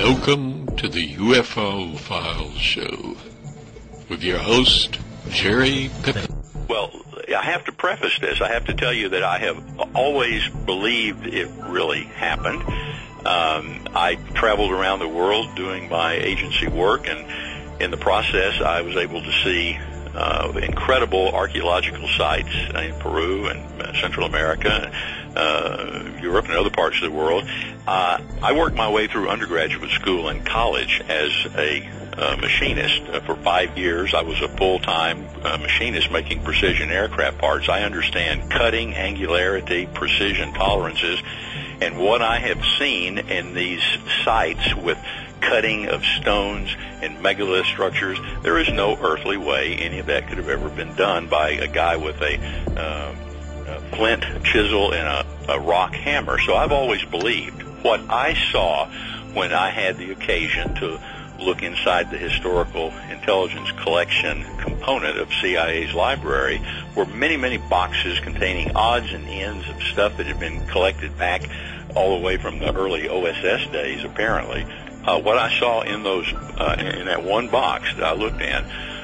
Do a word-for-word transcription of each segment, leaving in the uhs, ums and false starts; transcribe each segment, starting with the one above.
Welcome to the U F O Files Show with your host, Jerry Pippin. Well, I have to preface this. I have to tell you that I have always believed it really happened. Um, I traveled around the world doing my agency work, and in the process, I was able to see uh, incredible archaeological sites in Peru and uh, Central America, uh, Europe, and other parts of the world. Uh, I worked my way through undergraduate school and college as a uh, machinist. Uh, for five years, I was a full-time uh, machinist making precision aircraft parts. I understand cutting, angularity, precision tolerances, and what I have seen in these sites with cutting of stones and megalith structures, there is no earthly way any of that could have ever been done by a guy with a, uh, a flint chisel and a, a rock hammer. So I've always believed what I saw when I had the occasion to look inside the historical intelligence collection component of C I A's library were many, many boxes containing odds and ends of stuff that had been collected back all the way from the early O S S days, apparently. Uh, what I saw in those, uh, in that one box that I looked in,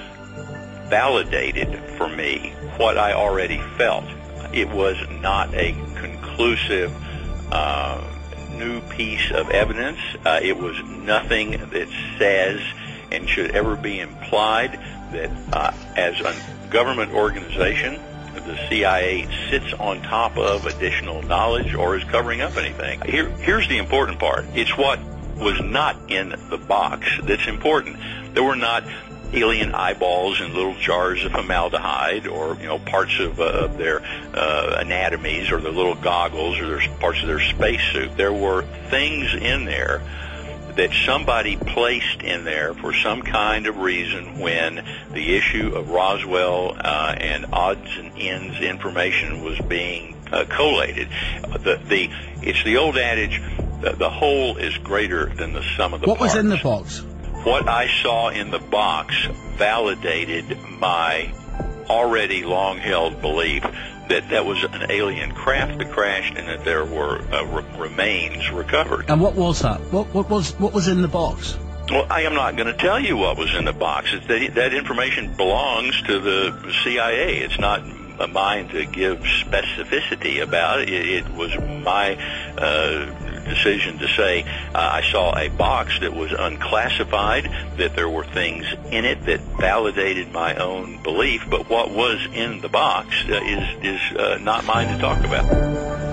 validated for me what I already felt. It was not a conclusive uh, new piece of evidence. Uh, it was nothing that says and should ever be implied that uh, as a government organization, the C I A sits on top of additional knowledge or is covering up anything. Here, here's the important part. It's what was not in the box that's important. There were not alien eyeballs in little jars of formaldehyde, or you know parts of, uh, of their uh, anatomies, or their little goggles, or their parts of their spacesuit. There were things in there that somebody placed in there for some kind of reason when the issue of Roswell uh, and odds and ends information was being uh, collated. The, the it's the old adage, the, the whole is greater than the sum of the what parts. What was in the box? What I saw in the box validated my already long-held belief that that was an alien craft that crashed and that there were uh, re- remains recovered. And what was that? What, what was what was in the box? Well, I am not going to tell you what was in the box. It's that, that information belongs to the C I A. It's not mine to give specificity about it. It, it was my uh, decision to say uh, I saw a box that was unclassified, that there were things in it that validated my own belief, but what was in the box uh, is, is uh, not mine to talk about.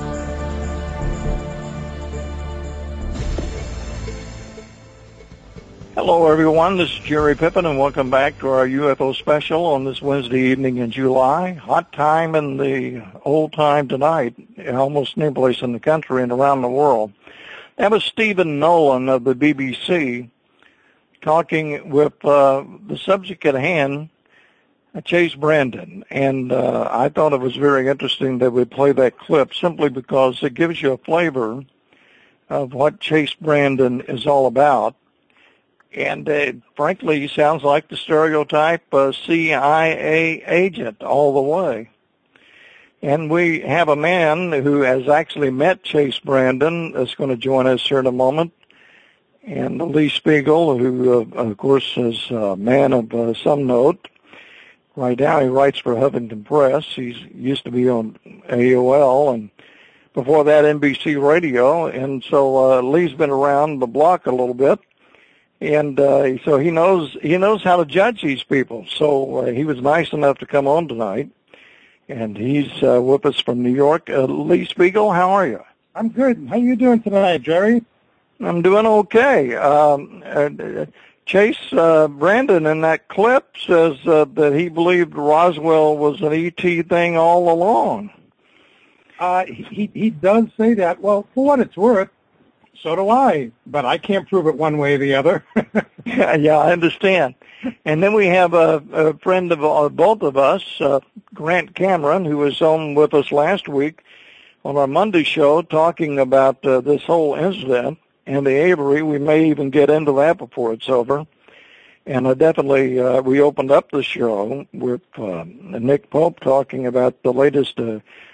Hello, everyone. This is Jerry Pippin, and welcome back to our U F O special on this Wednesday evening in July. Hot time in the old time tonight, almost any place in the country and around the world. That was Stephen Nolan of the B B C talking with uh, the subject at hand, Chase Brandon. And uh, I thought it was very interesting that we play that clip simply because it gives you a flavor of what Chase Brandon is all about. And uh, frankly, he sounds like the stereotype uh, C I A agent all the way. And we have a man who has actually met Chase Brandon that's going to join us here in a moment. And Lee Spiegel, who, uh, of course, is a man of uh, some note. Right now he writes for Huffington Press. He used to be on A O L, and before that N B C Radio. And so uh, Lee's been around the block a little bit. And uh, so he knows he knows how to judge these people. So uh, he was nice enough to come on tonight, and he's uh, with us from New York. Uh, Lee Spiegel, how are you? I'm good. How are you doing tonight, Jerry? I'm doing okay. Um, uh, Chase uh, Brandon in that clip says uh, that he believed Roswell was an E T thing all along. Uh, he he does say that. Well, for what it's worth, so do I, but I can't prove it one way or the other. yeah, yeah, I understand. And then we have a, a friend of uh, both of us, uh, Grant Cameron, who was on with us last week on our Monday show talking about uh, this whole incident and the Avery. We may even get into that before it's over. And uh, definitely uh, we opened up the show with uh, Nick Pope talking about the latest uh,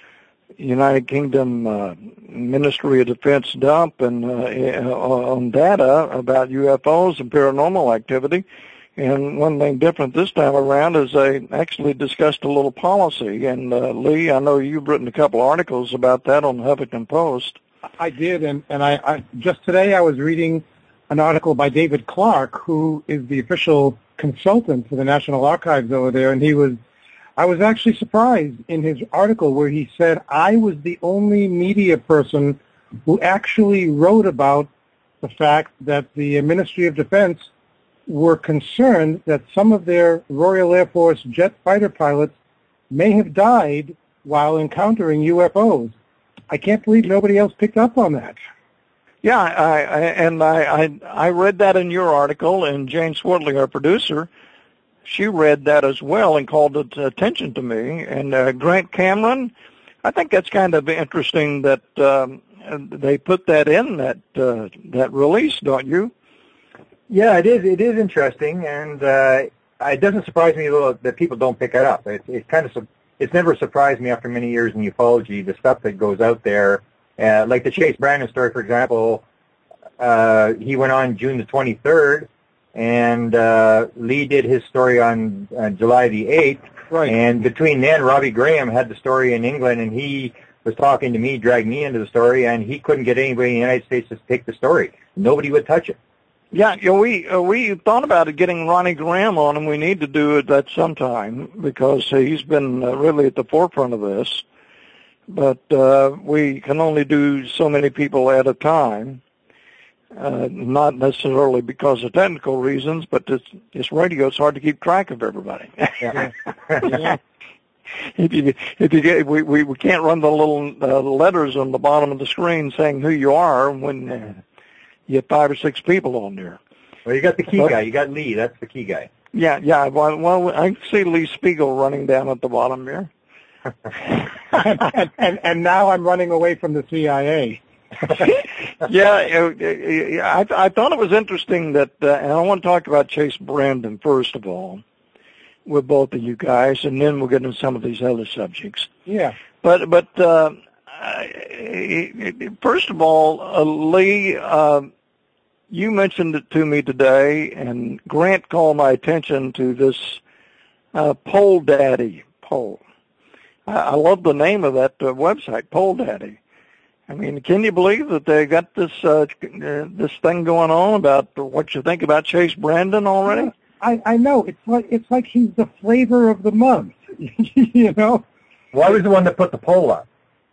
United Kingdom uh, Ministry of Defense dump and uh, on data about U F Os and paranormal activity. And one thing different this time around is they actually discussed a little policy. And uh, Lee, I know you've written a couple articles about that on the Huffington Post. I did, and, and I, I just today I was reading an article by David Clark, who is the official consultant for the National Archives over there, and he was, I was actually surprised in his article where he said I was the only media person who actually wrote about the fact that the Ministry of Defense were concerned that some of their Royal Air Force jet fighter pilots may have died while encountering U F Os. I can't believe nobody else picked up on that. Yeah, I, I, and I, I I read that in your article, and Jane Swartley, our producer, she read that as well and called it attention to me. And uh, Grant Cameron, I think that's kind of interesting that um, they put that in that uh, that release, don't you? Yeah, it is. It is interesting, and uh, it doesn't surprise me though that people don't pick it up. It's, it's kind of it's never surprised me after many years in ufology the stuff that goes out there, uh, like the Chase Brandon story, for example. Uh, he went on June the twenty-third, and uh, Lee did his story on uh, July the eighth. Right. And between then, Robbie Graham had the story in England, and he was talking to me, dragged me into the story, and he couldn't get anybody in the United States to take the story. Nobody would touch it. Yeah, you know, we uh, we thought about it, getting Ronnie Graham on, and we need to do it at some time because uh, he's been uh, really at the forefront of this. But uh, we can only do so many people at a time, uh, not necessarily because of technical reasons, but this, this radio, it's hard to keep track of everybody. Yeah. Yeah. If you if you get we we, we can't run the little uh, letters on the bottom of the screen saying who you are when. Uh, You have five or six people on there. Well, you got the key guy. You got Lee. That's the key guy. Yeah, yeah. Well, well I see Lee Spiegel running down at the bottom there. and, and, and now I'm running away from the C I A. Yeah, I, I thought it was interesting that, uh, and I want to talk about Chase Brandon first of all, with both of you guys, and then we'll get into some of these other subjects. Yeah. But, but uh, first of all, uh, Lee, uh, you mentioned it to me today, and Grant called my attention to this uh, Pole Daddy poll. I, I love the name of that uh, website, Pole Daddy. I mean, can you believe that they got this uh, this thing going on about what you think about Chase Brandon already? I, I know. It's like it's like he's the flavor of the month. You know. Well, I was the one that put the poll up.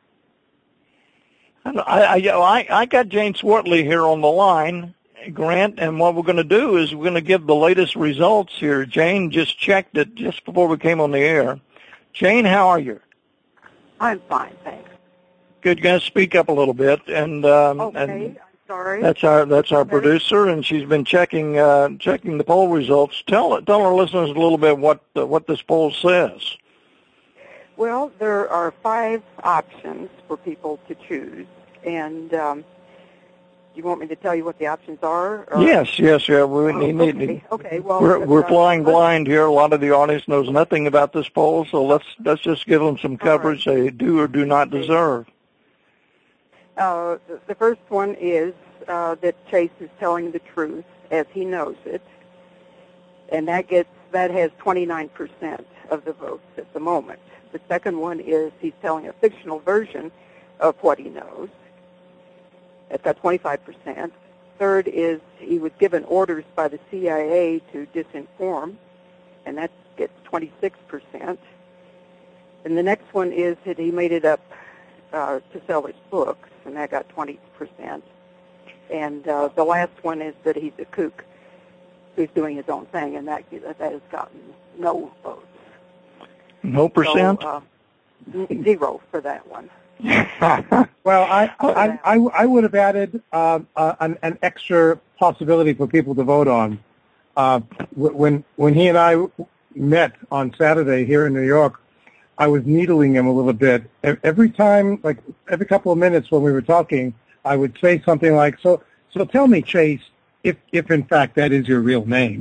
I, I, I, I got Jane Swartley here on the line, Grant, and what we're going to do is we're going to give the latest results here. Jane just checked it just before we came on the air. Jane, how are you? I'm fine, thanks. Good. You're going to speak up a little bit, and um, okay, and I'm sorry. That's our that's our okay. producer, and she's been checking uh, checking the poll results. Tell tell our listeners a little bit what uh, what this poll says. Well, there are five options for people to choose, and um, you want me to tell you what the options are? Or? Yes, yes, yeah. We Oh, need, okay. need, okay, well, we're we're uh, flying let's- blind here. A lot of the audience knows nothing about this poll, so let's let's just give them some coverage they do or do not deserve. Uh, the, the first one is uh, that Chase is telling the truth as he knows it, and that gets that has twenty-nine percent of the votes at the moment. The second one is he's telling a fictional version of what he knows. That's got twenty-five percent. Third is he was given orders by the C I A to disinform, and that gets twenty-six percent. And the next one is that he made it up uh, to sell his books, and that got twenty percent. And uh, the last one is that he's a kook who's doing his own thing, and that that has gotten no votes. No percent? So, uh, zero for that one. Well, I I, I, I would have added uh, uh, an, an extra possibility for people to vote on. Uh, when when he and I met on Saturday here in New York, I was needling him a little bit. Every time, like every couple of minutes when we were talking, I would say something like, "So, so tell me, Chase, if if in fact that is your real name."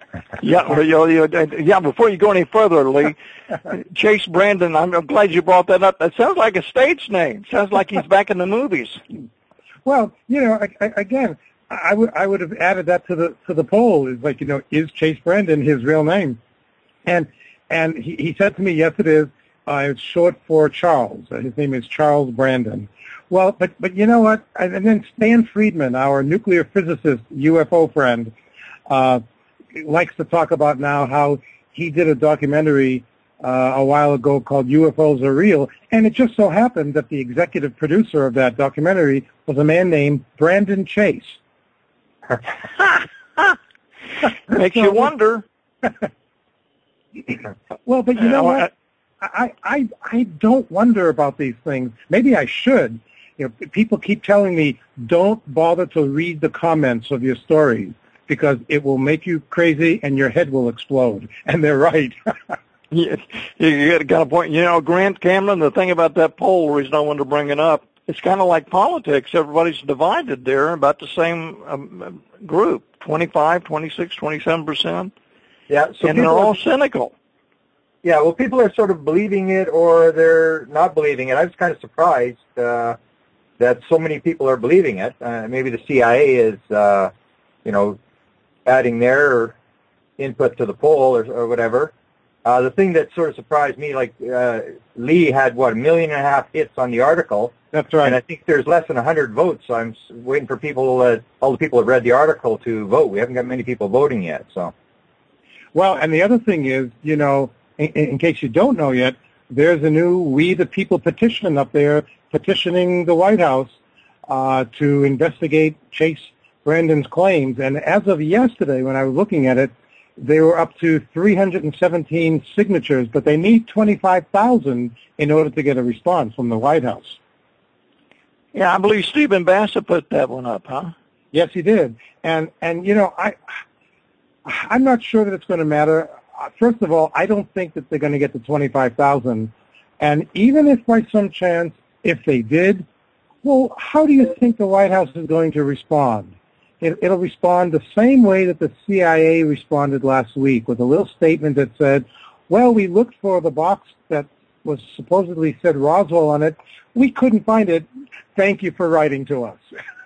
Yeah, well, you know, yeah. Before you go any further, Lee, Chase Brandon. I'm, I'm glad you brought that up. That sounds like a stage name. Sounds like he's back in the movies. Well, you know, I, I, again, I would I would have added that to the to the poll. Is like, you know, is Chase Brandon his real name? And and he, he said to me, yes, it is. Uh, it's short for Charles. Uh, his name is Charles Brandon. Well, but but you know what? And then Stan Friedman, our nuclear physicist, U F O friend, uh, likes to talk about now how he did a documentary uh, a while ago called U F Os Are Real, and it just so happened that the executive producer of that documentary was a man named Brandon Chase. Makes you wonder. Well, but you know what? I, I I don't wonder about these things. Maybe I should. You know, people keep telling me, don't bother to read the comments of your stories because it will make you crazy and your head will explode. And they're right. you, you got a point. You know, Grant Cameron, the thing about that poll, the reason I wanted to bring it up, it's kind of like politics. Everybody's divided there about the same um, group, twenty-five, twenty-six, twenty-seven percent. Yeah, so and they're all cynical. Yeah, well, people are sort of believing it or they're not believing it. I was kind of surprised uh, that so many people are believing it. Uh, maybe the C I A is, uh, you know, adding their input to the poll or, or whatever. Uh, the thing that sort of surprised me, like uh, Lee had, what, a million and a half hits on the article. That's right. And I think there's less than one hundred votes, so I'm waiting for people, uh, all the people that read the article to vote. We haven't got many people voting yet, so. Well, and the other thing is, you know, in, in case you don't know yet, there's a new We the People petition up there petitioning the White House uh, to investigate Chase Brandon's claims. And as of yesterday, when I was looking at it, they were up to three hundred seventeen signatures, but they need twenty-five thousand in order to get a response from the White House. Yeah, I believe Stephen Bassett put that one up, huh? Yes, he did. And, and you know, I, I'm not sure that it's going to matter. First of all, I don't think that they're going to get to twenty-five thousand. And even if by some chance, if they did, well, how do you think the White House is going to respond? It, it'll respond the same way that the C I A responded last week with a little statement that said, well, we looked for the box that was supposedly said Roswell on it. We couldn't find it. Thank you for writing to us.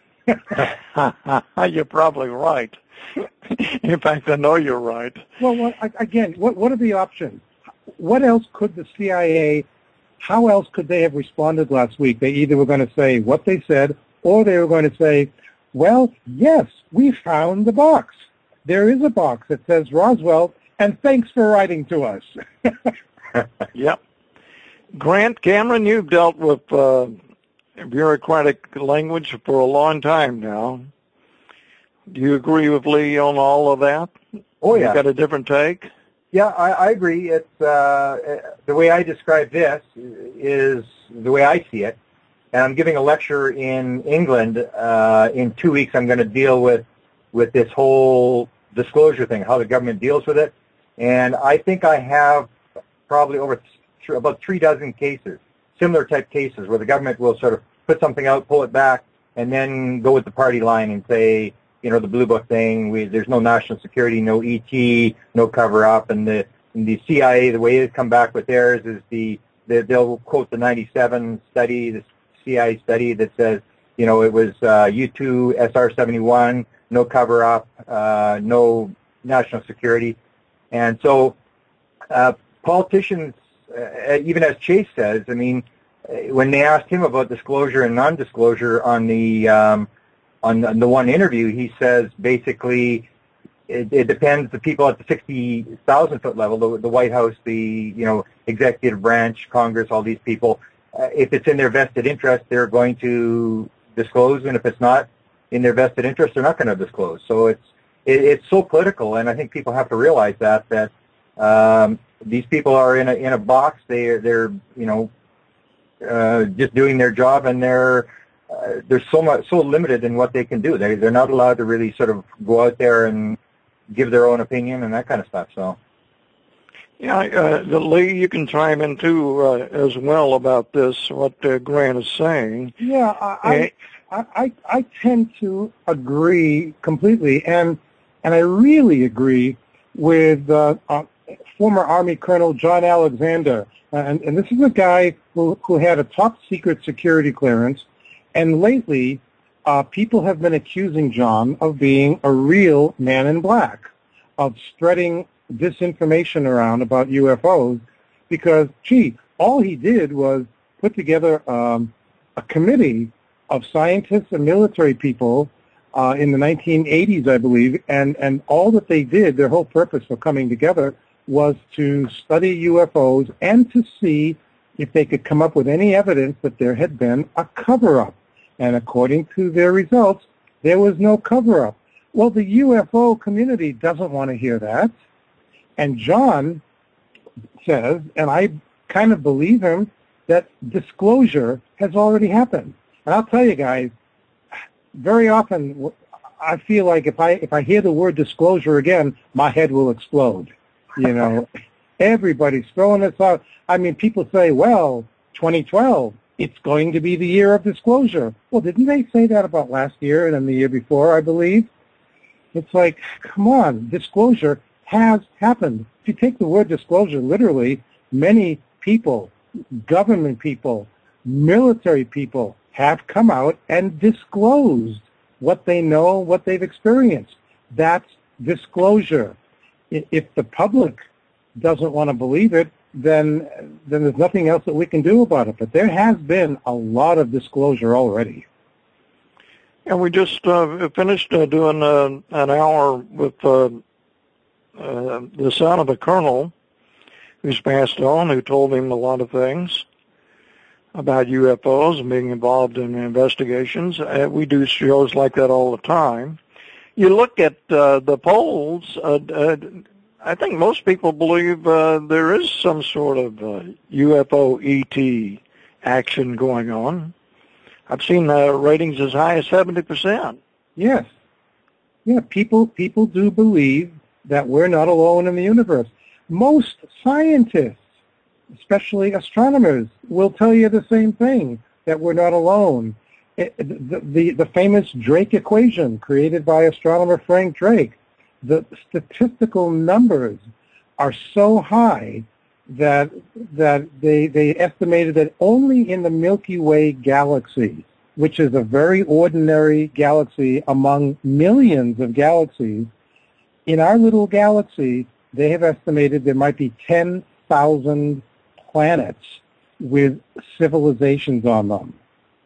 You're probably right. In fact, I know you're right. Well, what, again, what, what are the options? What else could the C I A, how else could they have responded last week? They either were going to say what they said, or they were going to say, well, yes, we found the box. There is a box that says Roswell, and thanks for writing to us. Yep. Grant Cameron, you've dealt with uh, bureaucratic language for a long time now. Do you agree with Lee on all of that? Oh, yeah. You got a different take? Yeah, I, I agree. It's uh, the way I describe this is the way I see it. And I'm giving a lecture in England uh, in two weeks. I'm going to deal with with this whole disclosure thing, how the government deals with it. And I think I have probably over th- about three dozen cases, similar type cases, where the government will sort of put something out, pull it back, and then go with the party line and say, you know, the Blue Book thing, we, there's no national security, no E T, no cover-up, and the and the C I A, the way they come back with theirs is the, the they'll quote the ninety-seven study, the C I A study that says, you know, it was uh, U two S R seventy-one, no cover-up, uh, no national security. And so uh, politicians, uh, even as Chase says, I mean, when they asked him about disclosure and non-disclosure on the um, on the one interview, he says basically it, it depends. The people at the sixty thousand foot level, the, the White House, the you know executive branch, Congress, all these people, uh, if it's in their vested interest, they're going to disclose, and if it's not in their vested interest, they're not going to disclose. So it's it, it's so political, and I think people have to realize that that um, these people are in a in a box. They they're you know uh, just doing their job, and they're Uh, they're so much so limited in what they can do. They they're not allowed to really sort of go out there and give their own opinion and that kind of stuff. So, yeah, uh, Lee, you can chime in too uh, as well about this. What uh, Grant is saying. Yeah, I, I I I tend to agree completely, and and I really agree with uh, uh, former Army Colonel John Alexander. Uh, and, and this is a guy who, who had a top secret security clearance. And lately, uh, people have been accusing John of being a real man in black, of spreading disinformation around about U F Os, because, gee, all he did was put together um, a committee of scientists and military people uh, in the nineteen eighties, I believe, and, and all that they did, their whole purpose for coming together, was to study U F Os and to see if they could come up with any evidence that there had been a cover-up. And according to their results, there was no cover-up. Well, the U F O community doesn't want to hear that. And John says, and I kind of believe him, that disclosure has already happened. And I'll tell you guys, very often I feel like if I if I hear the word disclosure again, my head will explode. You know, everybody's throwing this out. I mean, people say, well, twenty twelve, it's going to be the year of disclosure. Well, didn't they say that about last year and then the year before, I believe? It's like, come on, disclosure has happened. If you take the word disclosure literally, many people, government people, military people have come out and disclosed what they know, what they've experienced. That's disclosure. If the public doesn't want to believe it, then then there's nothing else that we can do about it. But there has been a lot of disclosure already. And we just uh, finished uh, doing uh, an hour with uh, uh, the son of a colonel who's passed on, who told him a lot of things about U F Os and being involved in investigations. Uh, we do shows like that all the time. You look at uh, the polls, uh, uh, I think most people believe uh, there is some sort of uh, U F O E T action going on. I've seen uh, ratings as high as seventy percent. Yes. Yeah, people people do believe that we're not alone in the universe. Most scientists, especially astronomers, will tell you the same thing, that we're not alone. It, the, the, the famous Drake equation created by astronomer Frank Drake, the statistical numbers are so high that that they they estimated that only in the Milky Way galaxy, which is a very ordinary galaxy among millions of galaxies, in our little galaxy, they have estimated there might be ten thousand planets with civilizations on them.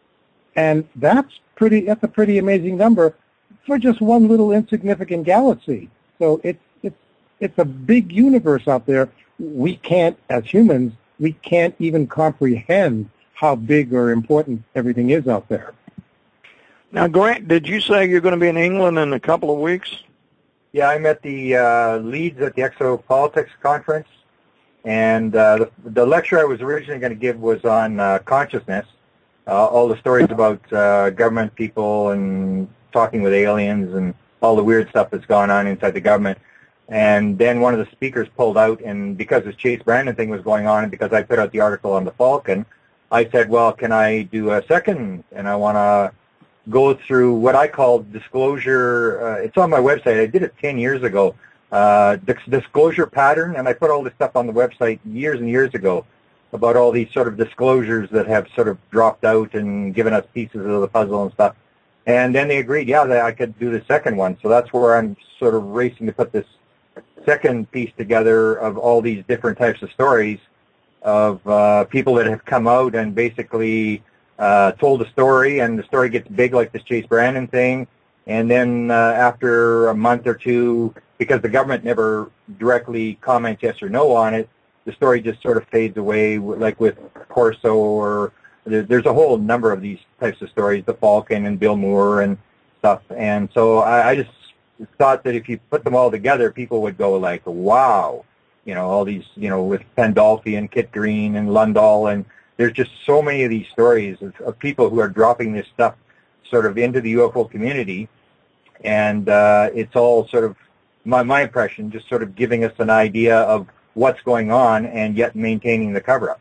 And that's pretty that's a pretty amazing number for just one little insignificant galaxy. So it's it's it's a big universe out there. We can't, as humans, we can't even comprehend how big or important everything is out there. Now, Grant, did you say you're going to be in England in a couple of weeks? Yeah, I'm at the uh, Leeds at the Exopolitics conference, and uh, the, the lecture I was originally going to give was on uh, consciousness, uh, all the stories about uh, government people and talking with aliens and all the weird stuff that's gone on inside the government. And then one of the speakers pulled out, and because this Chase Brandon thing was going on, and because I put out the article on the Falcon, I said, well, can I do a second? And I want to go through what I call disclosure. Uh, it's on my website. I did it ten years ago. Uh, disclosure pattern, and I put all this stuff on the website years and years ago about all these sort of disclosures that have sort of dropped out and given us pieces of the puzzle and stuff. And then they agreed, yeah, that I could do the second one. So that's where I'm sort of racing to put this second piece together of all these different types of stories of uh, people that have come out and basically uh, told a story, and the story gets big like this Chase Brandon thing, and then uh, after a month or two, because the government never directly comments yes or no on it, the story just sort of fades away, like with Corso, or there's a whole number of these types of stories, the Falcon and Bill Moore and stuff. And so I, I just thought that if you put them all together, people would go like, wow, you know, all these, you know, with Pandolfi and Kit Green and Lundahl, and there's just so many of these stories of, of people who are dropping this stuff sort of into the U F O community, and uh, it's all sort of, my, my impression, just sort of giving us an idea of what's going on and yet maintaining the cover-up.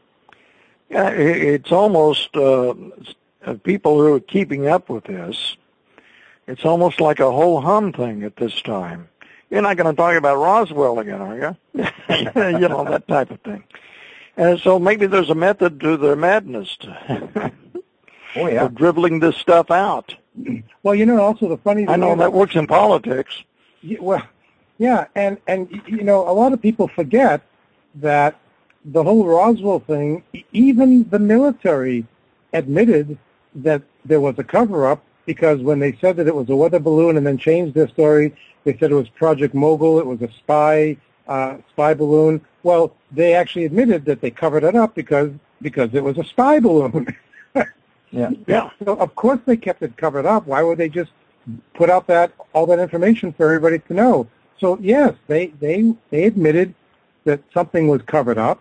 Yeah, it's almost uh, people who are keeping up with this. It's almost like a whole hum thing at this time. you're not going to talk about Roswell again, are you? You know, that type of thing. And so maybe there's a method to their madness. Oh, yeah. Of dribbling this stuff out. Well, you know, also the funny thing I know is, that works in politics. Yeah, well, yeah, and, and, you know, a lot of people forget that the whole Roswell thing, even the military admitted that there was a cover-up, because when they said that it was a weather balloon and then changed their story, they said it was Project Mogul, it was a spy uh, spy balloon. Well, they actually admitted that they covered it up because because it was a spy balloon. Yeah. Yeah. So of course they kept it covered up. Why would they just put out that all that information for everybody to know? So yes, they they they admitted that something was covered up.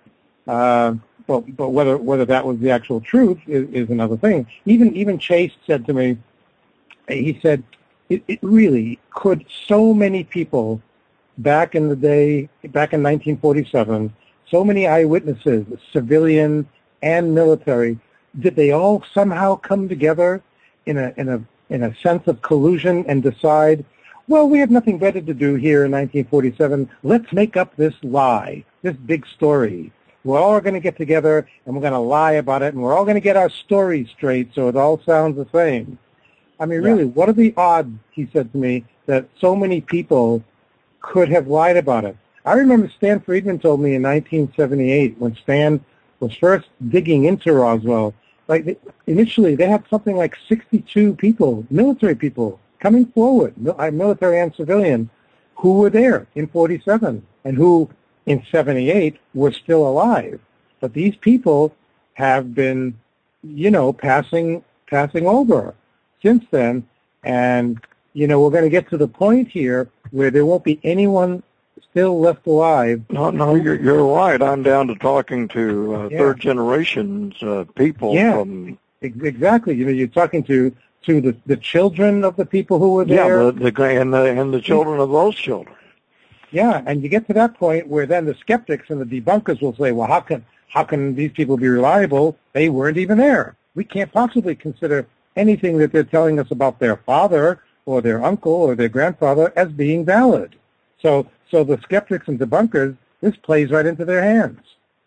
Uh, but but whether whether that was the actual truth is, is another thing. Even even Chase said to me, he said, it, it really could so many people back in the day, back in nineteen forty-seven, so many eyewitnesses, civilian and military. Did they all somehow come together in a in a in a sense of collusion and decide, well, we have nothing better to do here in nineteen forty-seven. Let's make up this lie, this big story. We're all going to get together and we're going to lie about it, and we're all going to get our story straight so it all sounds the same. I mean, really, yeah. What are the odds, he said to me, that so many people could have lied about it? I remember Stan Friedman told me in nineteen seventy-eight, when Stan was first digging into Roswell, like they, initially they had something like sixty-two people, military people, coming forward, military and civilian, who were there in forty-seven and who in seventy-eight were still alive. But these people have been, you know, passing passing over since then. And, you know, we're going to get to the point here where there won't be anyone still left alive. No, no, you're, you're right. I'm down to talking to uh, yeah. third generations uh, people. Yeah, from, exactly. You know, you're talking to to the, the children of the people who were there. Yeah, the, the and the and the children of those children. Yeah, and you get to that point where then the skeptics and the debunkers will say, well, how can how can these people be reliable? They weren't even there. We can't possibly consider anything that they're telling us about their father or their uncle or their grandfather as being valid. So so the skeptics and debunkers, this plays right into their hands.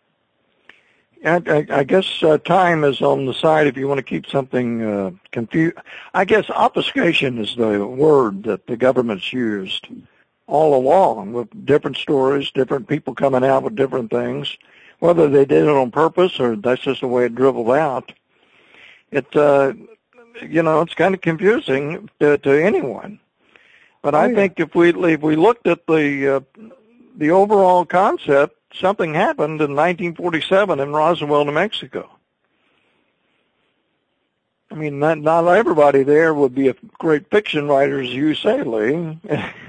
I, I, I guess uh, time is on the side if you want to keep something uh, confused. I guess obfuscation is the word that the government's used all along, with different stories, different people coming out with different things, whether they did it on purpose or that's just the way it dribbled out. It, uh, you know, it's kind of confusing to, to anyone. But oh, I yeah. think if we if we looked at the uh, the overall concept, something happened in nineteen forty-seven in Roswell, New Mexico. I mean, not, not everybody there would be a great fiction writer, as you say, Lee.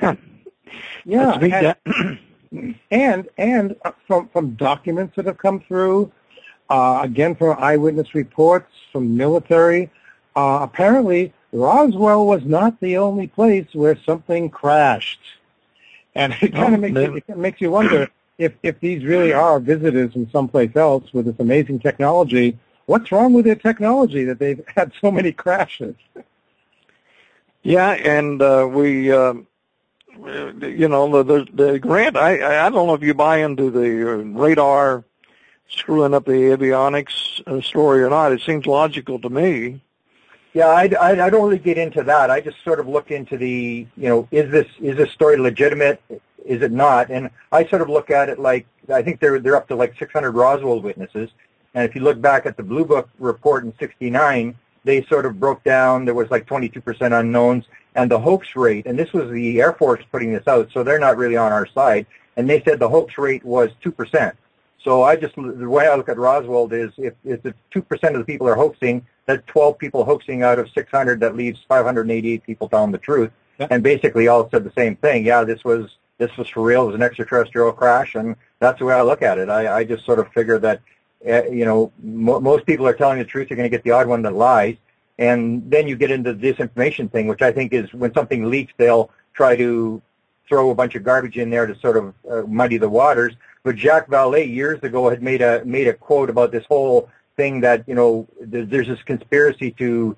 Yeah, and, and and from from documents that have come through, uh, again from eyewitness reports from military, uh, apparently Roswell was not the only place where something crashed, and it kind of makes you, it makes you wonder if if these really are visitors from someplace else with this amazing technology. What's wrong with their technology that they've had so many crashes? Yeah, and uh, we. Uh, You know, the, the grant, I, I don't know if you buy into the radar screwing up the avionics story or not. It seems logical to me. Yeah, I, I, I don't really get into that. I just sort of look into the, you know, is this is this story legitimate? Is it not? And I sort of look at it like, I think they're they're up to like six hundred Roswell witnesses. And if you look back at the Blue Book report in sixty-nine, they sort of broke down, there was like twenty-two percent unknowns. And the hoax rate, and this was the Air Force putting this out, so they're not really on our side, and they said the hoax rate was two percent. So I just, the way I look at Roswell is if, if the two percent of the people are hoaxing, that's twelve people hoaxing out of six hundred, that leaves five hundred eighty-eight people telling the truth. Yeah. And basically all said the same thing. Yeah, this was this was for real, it was an extraterrestrial crash, and that's the way I look at it. I, I just sort of figure that, uh, you know, mo- most people are telling the truth, you're going to get the odd one that lies. And then you get into the disinformation thing, which I think is when something leaks, they'll try to throw a bunch of garbage in there to sort of uh, muddy the waters. But Jacques Vallée years ago had made a made a quote about this whole thing that, you know, there's this conspiracy to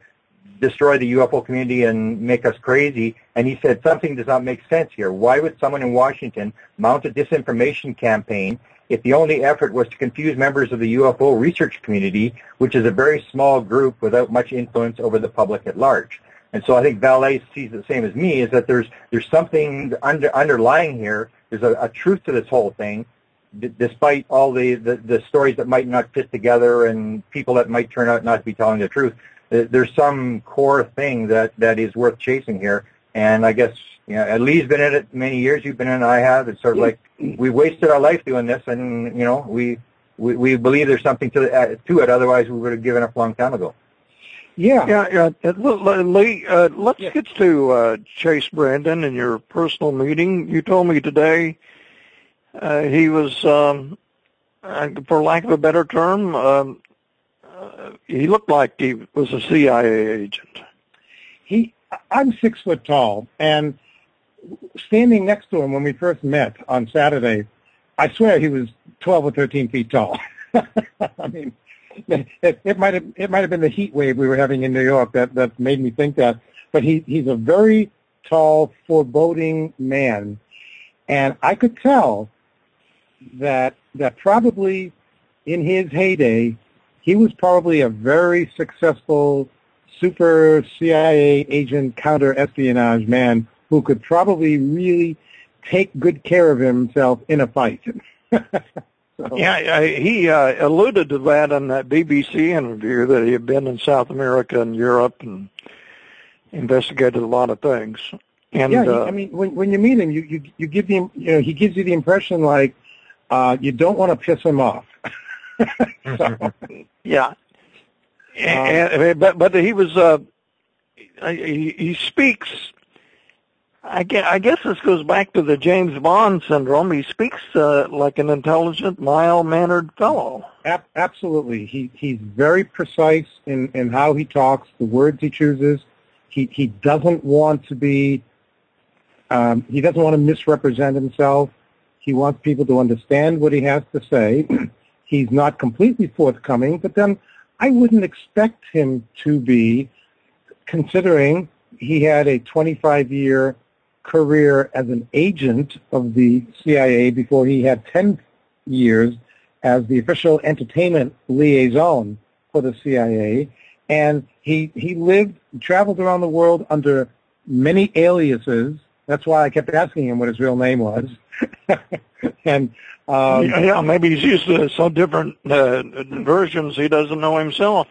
destroy the U F O community and make us crazy. And he said something does not make sense here. Why would someone in Washington mount a disinformation campaign if the only effort was to confuse members of the U F O research community, which is a very small group without much influence over the public at large? And so I think Valet sees the same as me, is that there's there's something under, underlying here. There's a, a truth to this whole thing, d- despite all the, the, the stories that might not fit together and people that might turn out not to be telling the truth. There's some core thing that, that is worth chasing here. And I guess, you know, Lee's been in it many years. You've been in it, I have. It's sort of like we wasted our life doing this, and, you know, we we, we believe there's something to, uh, to it. Otherwise, we would have given up a long time ago. Yeah, yeah. yeah. Lee, uh, let's yeah. get to uh, Chase Brandon and your personal meeting. You told me today uh, he was, um, for lack of a better term, um, uh, he looked like he was a C I A agent. He, I'm six foot tall, and standing next to him when we first met on Saturday, I swear he was twelve or thirteen feet tall. I mean. It, it might have it might have been the heat wave we were having in New York that, that made me think that. But he he's a very tall, foreboding man, and I could tell that that probably in his heyday he was probably a very successful super C I A agent, counter espionage man who could probably really take good care of himself in a fight. So. Yeah, he uh, alluded to that in that B B C interview that he had been in South America and Europe and investigated a lot of things. And yeah, uh, I mean, when when you meet him, you you, you give him, you know, he gives you the impression like uh, you don't want to piss him off. So, yeah, um, and, and, but but he was uh, he, he speaks. I guess, I guess this goes back to the James Bond syndrome. He speaks uh, like an intelligent, mild-mannered fellow. Ab- absolutely. He he's very precise in, in how he talks, the words he chooses. He he doesn't want to be, um, he doesn't want to misrepresent himself. He wants people to understand what he has to say. He's not completely forthcoming, but then I wouldn't expect him to be, considering he had a twenty-five year career as an agent of the C I A before he had ten years as the official entertainment liaison for the C I A. And he he lived, traveled around the world under many aliases. That's why I kept asking him what his real name was. and um, yeah, yeah, maybe he's used to some different uh, versions he doesn't know himself.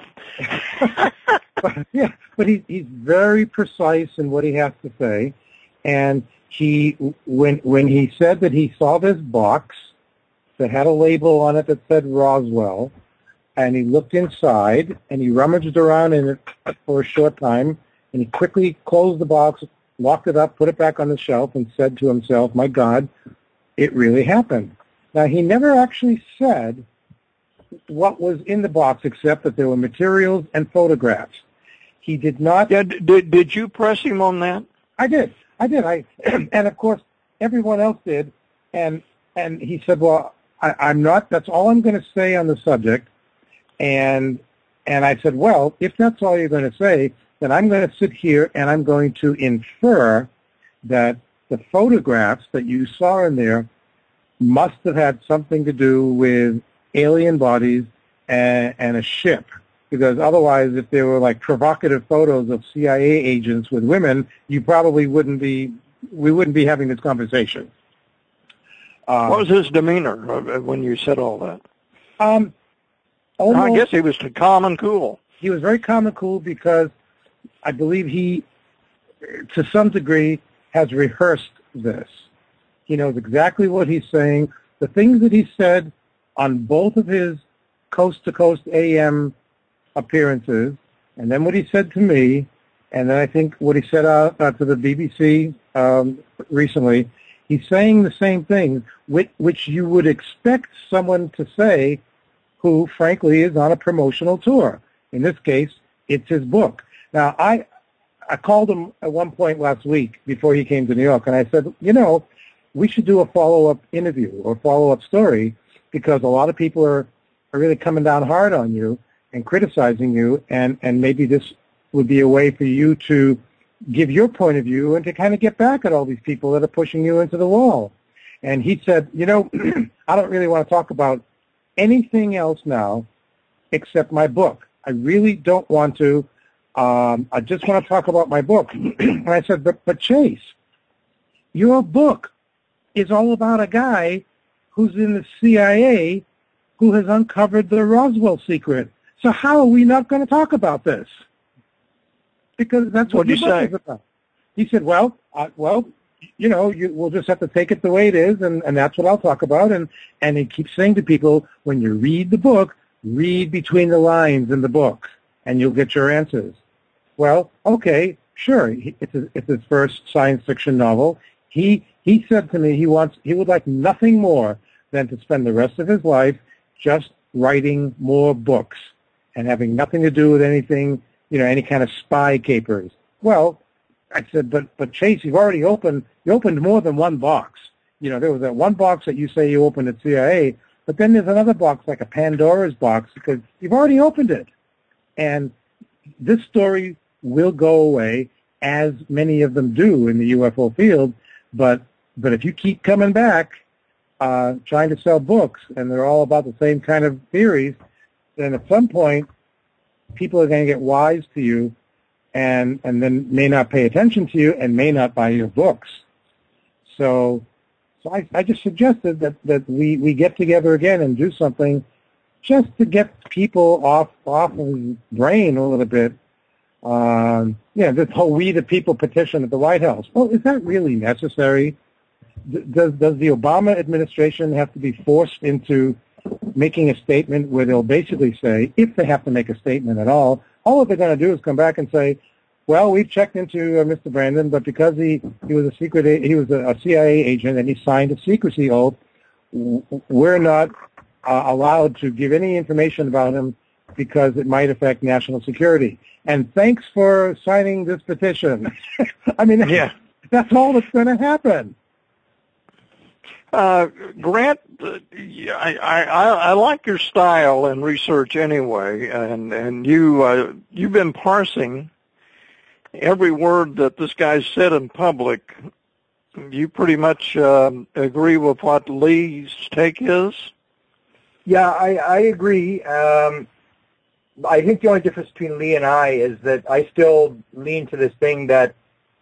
but, yeah, but he, he's very precise in what he has to say. And he, when when he said that he saw this box that had a label on it that said Roswell, and he looked inside and he rummaged around in it for a short time, and he quickly closed the box, locked it up, put it back on the shelf, and said to himself, "My God, it really happened." Now, he never actually said what was in the box except that there were materials and photographs. He did not. Yeah, did did you press him on that? I did. I did. I and of course everyone else did. And and he said, "Well, I, I'm not. That's all I'm going to say on the subject." And and I said, "Well, if that's all you're going to say, then I'm going to sit here and I'm going to infer that the photographs that you saw in there must have had something to do with alien bodies and, and a ship. Because otherwise, if they were like provocative photos of C I A agents with women, you probably wouldn't be, we wouldn't be having this conversation." Um, what was his demeanor when you said all that? Um, almost, I guess he was calm and cool. He was very calm and cool because I believe he, to some degree, has rehearsed this. He knows exactly what he's saying. The things that he said on both of his coast-to-coast A M appearances, and then what he said to me, and then I think what he said out, out to the B B C um, recently, he's saying the same things, which, which you would expect someone to say who, frankly, is on a promotional tour. In this case, it's his book. Now, I I called him at one point last week before he came to New York, and I said, you know, we should do a follow-up interview or follow-up story because a lot of people are, are really coming down hard on you and criticizing you, and, and maybe this would be a way for you to give your point of view and to kind of get back at all these people that are pushing you into the wall. And he said, you know, I don't really want to talk about anything else now except my book. I really don't want to. Um, I just want to talk about my book. And I said, but, but Chase, your book is all about a guy who's in the C I A who has uncovered the Roswell secret. So how are we not going to talk about this? Because that's what, what your book say? is about. He said, well, uh, well, you know, you, we'll just have to take it the way it is, and, and that's what I'll talk about. And, and he keeps saying to people, when you read the book, read between the lines in the book, and you'll get your answers. Well, okay, sure. It's, a, it's his first science fiction novel. He he said to me he wants he would like nothing more than to spend the rest of his life just writing more books and having nothing to do with anything, you know, any kind of spy capers. Well, I said, but but Chase, you've already opened you opened more than one box. You know, there was that one box that you say you opened at C I A, but then there's another box like a Pandora's box because you've already opened it. And this story will go away, as many of them do in the U F O field, but but if you keep coming back uh, trying to sell books, and they're all about the same kind of theories, then at some point people are going to get wise to you and and then may not pay attention to you and may not buy your books. So so I, I just suggested that, that we, we get together again and do something just to get people off off of his brain a little bit. Um, yeah, this whole "We the People" petition at the White House. Well, is that really necessary? D- does does the Obama administration have to be forced into making a statement where they'll basically say, if they have to make a statement at all, all they're going to do is come back and say, well, we've checked into uh, Mister Brandon, but because he, he was a secret, a- he was a, a C I A agent and he signed a secrecy oath, w- we're not uh, allowed to give any information about him because it might affect national security. And thanks for signing this petition. I mean, yeah. that's all that's going to happen. Uh, Grant, uh, I, I, I like your style and research anyway, and, and you, uh, you've been parsing every word that this guy said in public. You pretty much uh, agree with what Lee's take is? Yeah, I, I agree. Um, I think the only difference between Lee and I is that I still lean to this thing that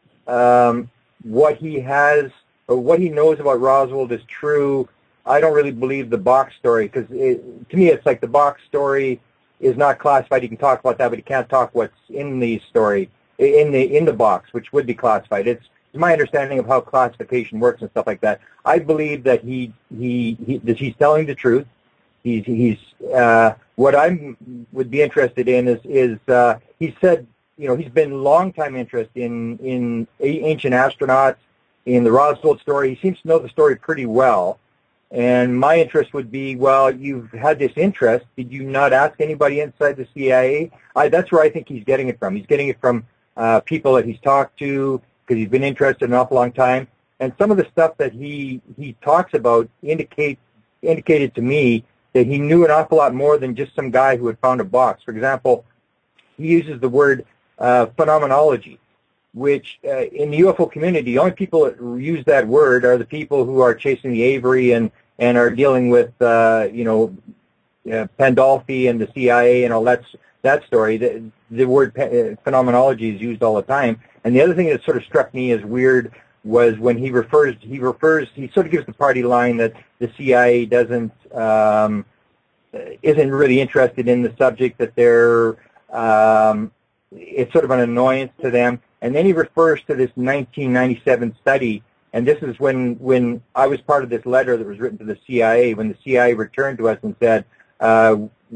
um, what he has or what he knows about Roswell is true. I don't really believe the box story because to me it's like the box story is not classified. You can talk about that, but you can't talk what's in the story in the in the box, which would be classified. It's, it's my understanding of how classification works and stuff like that. I believe that he he, he that he's telling the truth. He's he's uh, what I would be interested in is is uh, he said, you know, he's been long time interest in in ancient astronauts, in the Roswell story. He seems to know the story pretty well. And my interest would be, well, you've had this interest. Did you not ask anybody inside the C I A? I, that's where I think he's getting it from. He's getting it from uh, people that he's talked to because he's been interested an awful long time. And some of the stuff that he he talks about indicate indicated to me that he knew an awful lot more than just some guy who had found a box. For example, he uses the word uh, phenomenology, which uh, in the U F O community, the only people that use that word are the people who are chasing the Avery and, and are dealing with, uh, you know, uh, Pandolfi and the C I A and all that, that story. The, the word phenomenology is used all the time. And the other thing that sort of struck me as weird was when he refers, he refers, he sort of gives the party line that the C I A doesn't, um, isn't really interested in the subject, that they're, um, it's sort of an annoyance to them. And then he refers to this nineteen ninety-seven study, and this is when, when I was part of this letter that was written to the C I A, when the C I A returned to us and said, uh,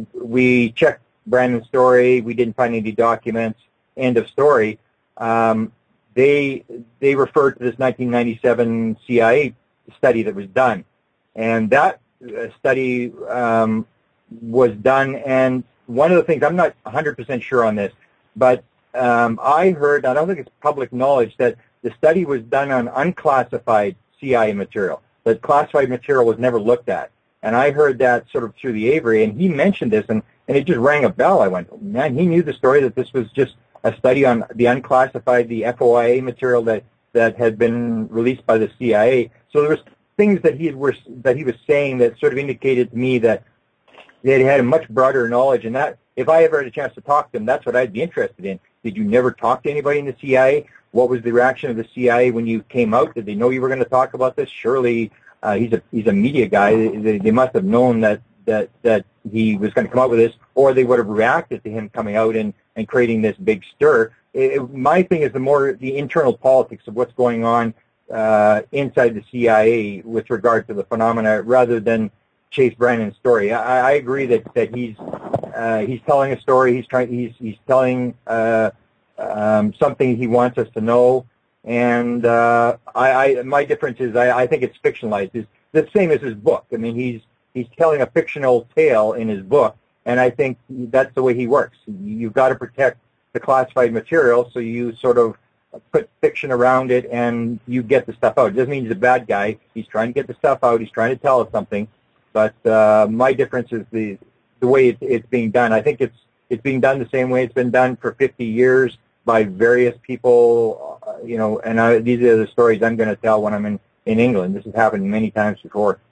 we checked Brandon's story, we didn't find any documents, end of story. Um, they they referred to this nineteen ninety-seven C I A study that was done. And that uh, study um, was done, and one of the things, I'm not one hundred percent sure on this, but Um, I heard, I don't think it's public knowledge, that the study was done on unclassified C I A material. That classified material was never looked at. And I heard that sort of through the Avery, and he mentioned this, and, and it just rang a bell. I went, oh, man, he knew the story that this was just a study on the unclassified, the F O I A material that, that had been released by the C I A. So there was things that he were that he was saying that sort of indicated to me that they had a much broader knowledge, and that if I ever had a chance to talk to him, that's what I'd be interested in. Did you never talk to anybody in the C I A? What was the reaction of the C I A when you came out? Did they know you were going to talk about this? Surely uh, he's a he's a media guy. They, they must have known that, that, that he was going to come out with this, or they would have reacted to him coming out and, and creating this big stir. It, my thing is the more the internal politics of what's going on uh, inside the C I A with regard to the phenomena, rather than Chase Brannan's story. I, I agree that that he's uh, he's telling a story. He's trying. He's he's telling uh, um, something he wants us to know. And uh, I, I my difference is I, I think it's fictionalized. It's the same as his book. I mean, he's he's telling a fictional tale in his book, and I think that's the way he works. You've got to protect the classified material, so you sort of put fiction around it, and you get the stuff out. It doesn't mean he's a bad guy. He's trying to get the stuff out. He's trying to tell us something. But uh, my difference is the the way it, it's being done. I think it's it's being done the same way it's been done for fifty years by various people, uh, you know. And I, these are the stories I'm going to tell when I'm in in England. This has happened many times before.